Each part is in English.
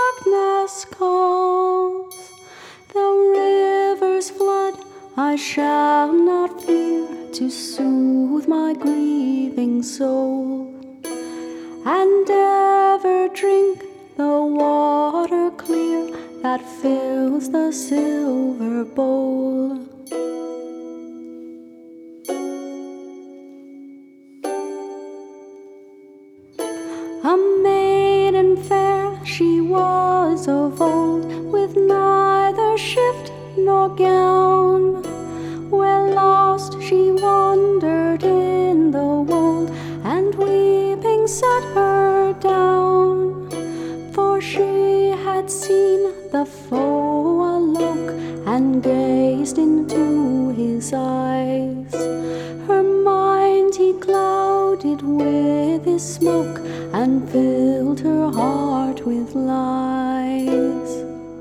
darkness calls, the rivers flood, I shall not fear to soothe my grieving soul, and ever drink the water clear that fills the silver bowl. A maiden fair she was of old, with neither shift nor gown. Where lost she wandered in the wold, and weeping set her down. For she had seen the foe awoke, and gazed into his eyes. Her mind he clouded with his smoke, and filled her heart with lies.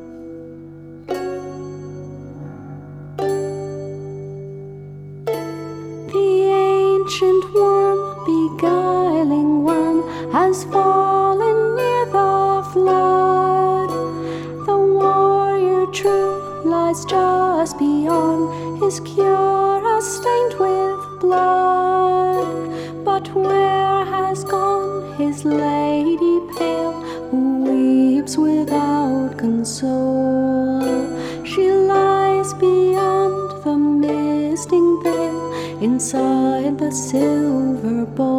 The ancient worm, beguiling worm, has fallen near the flood. The warrior true lies just beyond, his cuirass stained with blood. But where has gone his lady pale, who weeps without console? She lies beyond the misting veil, inside the silver bowl.